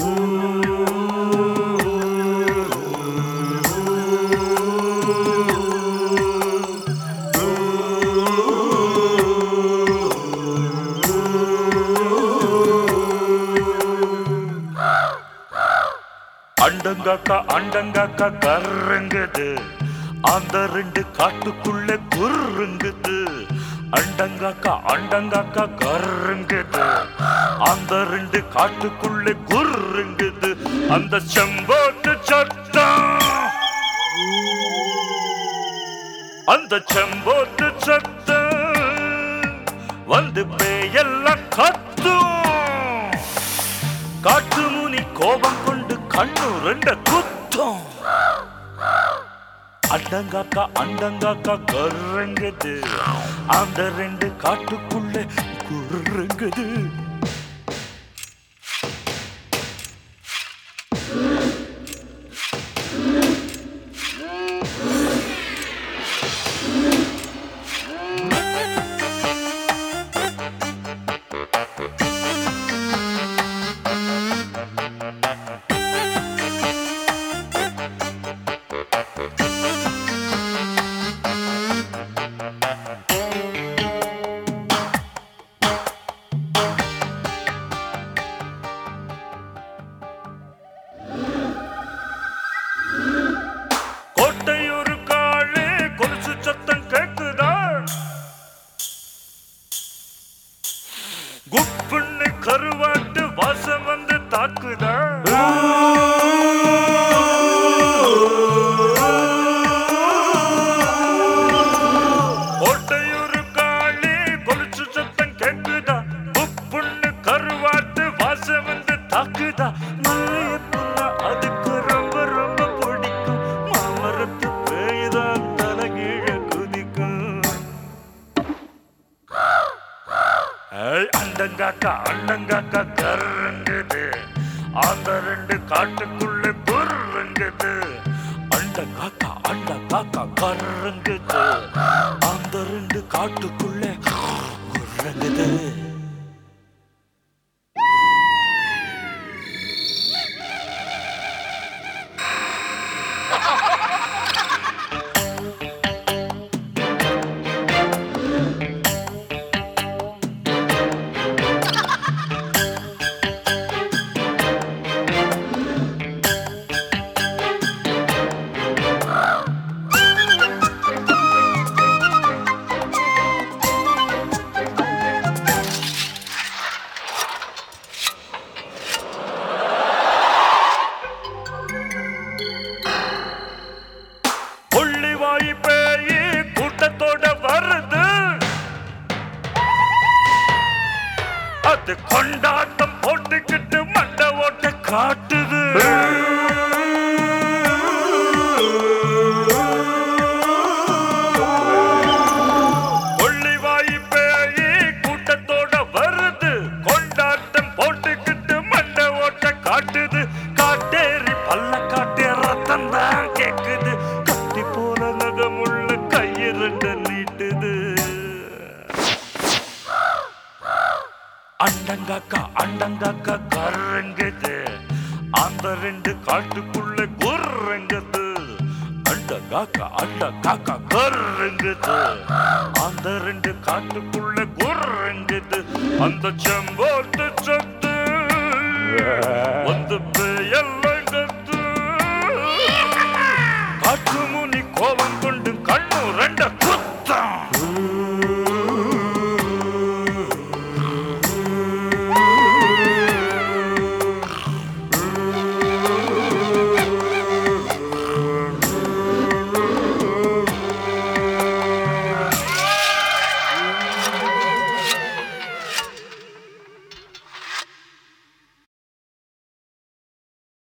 அண்டங்காக்கா கருங்குது, அந்த ரெண்டு காட்டுக்குள்ள குறுங்குது. அண்டங்காக்கா கருங்குது, அந்த ரெண்டு காட்டுக்குள்ள குறுங்குது. அந்த செம்போட்டு சத்தம், அந்த செம்போட்டு சத்தம் வந்து பேயெல்லாம் கத்தும். காட்டு முனி கோபம் கொண்டு கண்ணு ரெண்ட குத்தம். அண்டங்காக்கா கருங்குது, அந்த ரெண்டு காட்டுக்குள்ள குறுங்குது. குப்புன்னு கருவாட்டு வாசம் வந்து தாக்குதா. கோட்டையூரு காளி கொலுசு சத்தம் கேக்குதா. குப்புன்னு கருவாட்டு வாசம் வந்து தாக்குதா. மல்லியப்புள்ள அதுக்கு ரொம்ப ரொம்ப பிடிக்கும். மாமரத்து பேய்தான் தலைகீழ குதிக்கும். அண்டங்காக்கா கருங்குது, அந்த ரெண்டு காட்டுக்குள்ள குறுங்குது. அண்டங்காக்கா கருங்குது, அந்த ரெண்டு காட்டுக்குள்ள குறுங்குது. கூட்டத்தோட வருது, அது கொண்டாட்டம் போட்டுக்கிட்டு மண்டை ஓட்ட காட்டுது. கொள்ளிவாயி பேயி கூட்டத்தோட வருது, கொண்டாட்டம் போட்டுக்கிட்டு மண்டை ஓட்ட காட்டுது. காட்டேரி பல்ல காட்டே ரத்தம் தான் கேக்குது. கத்தி போல நகமுள்ள கையிரண்ட நீட்டுது. அண்டங்காக்கா கருங்குது, அந்த ரெண்டு காட்டுக்குள்ள குறுங்குது. அண்டங்காக்கா கருங்குது, அந்த ரெண்டு காட்டுக்குள்ள குறுங்குது. அந்த செம்போட்டு சத்து வந்து பேயெல்லாம் கத்து. காட்டு முனி கோபம் கொண்டு கண்ணு ரெண்ட குத்தம்.